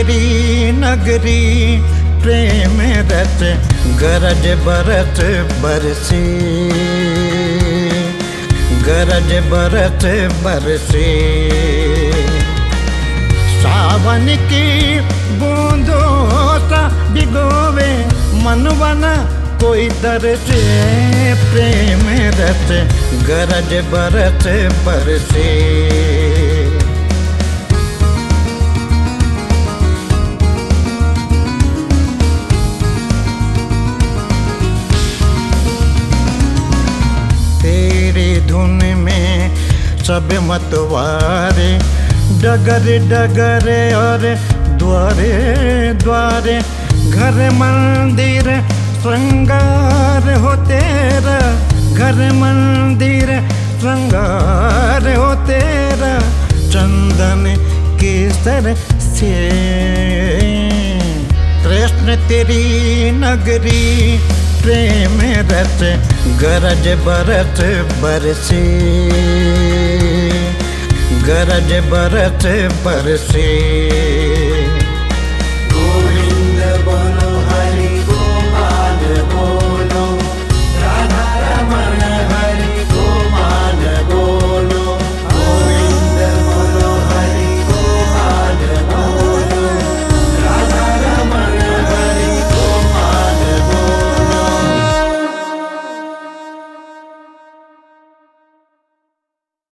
तेरी नगरी प्रेम रस गरज बरस बरसे, गरज बरस बरसे। सावन की बूंदों सा भिगोवे मनवन कोई तरसे, प्रेम रस गरज बरस बरसे। तेरी धुन में सब मतवारे, डगर डगर और द्वारे द्वारे, घर मंदिर श्रृंगार हो तेरा, घर मंदिर श्रृंगार हो तेरा। चंदन केसर से कृष्ण तेरी नगरी प्रेम रस गरज बरस बरसे, गरज बरस बरसे।